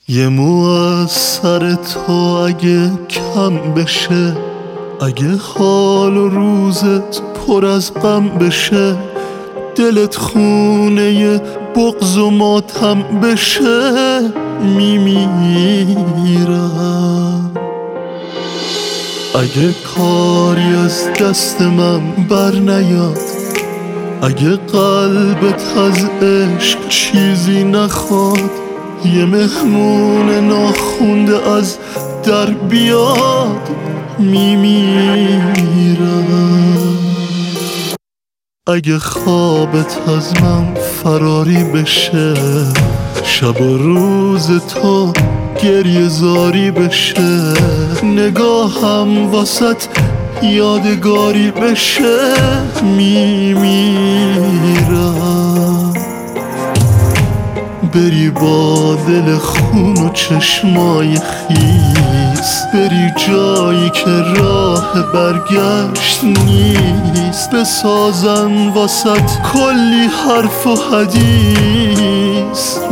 یه مو از سر تو اگه کم بشه، اگه حال و روزت پر از غم بشه، دلت خونه بغض و ماتم بشه، میمیرم. اگه کاری از دست من بر نیاد، اگه قلبت از عشق چیزی نخواد، یه مهمون ناخونده از در بیاد، میمیرم. اگه خوابت از من فراری بشه، شب و روز تو گریه زاری بشه، نگاهم واسط یادگاری بشه، میمیرم. بری با دل خون و چشمای خیس، بری جایی که راه برگشت نیست، بسازن واسط کلی حرف و حدیث،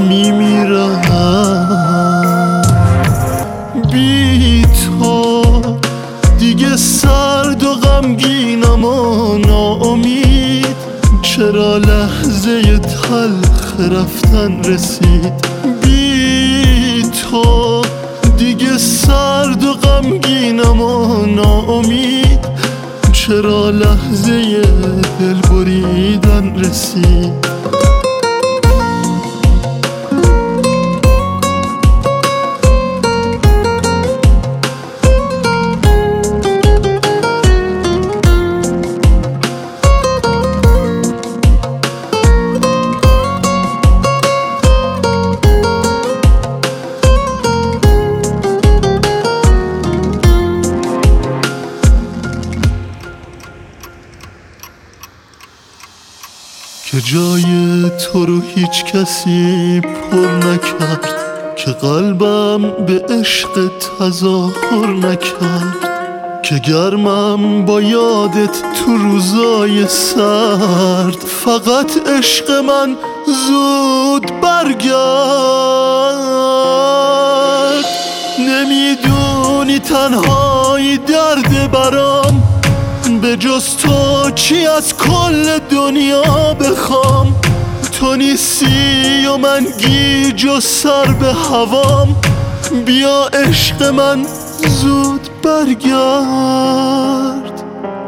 میمیرم. بی تو دیگه سرد و غمگینم و ناامید، چرا لحظه تلخ رفتن رسید؟ بی تو دیگه سرد و غمگینم و ناامید، چرا لحظه دل بریدن رسید؟ که جای تو رو هیچ کسی پر نکرد، که قلبم به عشق تظاهر نکرد، که گرمم با یادت تو روزای سرد، فقط عشق من زود برگرد. نمیدونی تنهایی درد برام، به جز تو چی از کل دنیا بخوام؟ تو نیستی و من گیج و سر به هوام، بیا عشق من زود برگرد.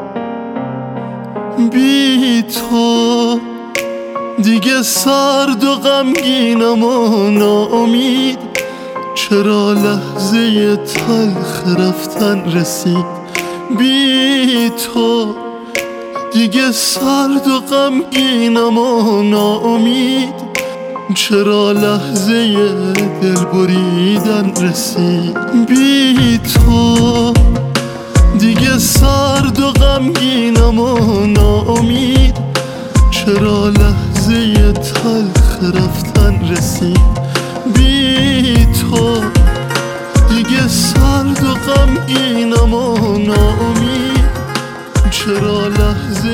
بی تو دیگه سرد و غمگینم و ناامید، چرا لحظه تلخ رفتن رسید؟ بی تو دیگه سرد و غمگینم و ناامید، چرا لحظه دل بریدن رسید؟ بی تو دیگه سرد و غمگینم و ناامید، چرا لحظه تلخ رفتن رسید؟ بی تو دیگه سرد و غمگینم و ناامید، چرا لحظه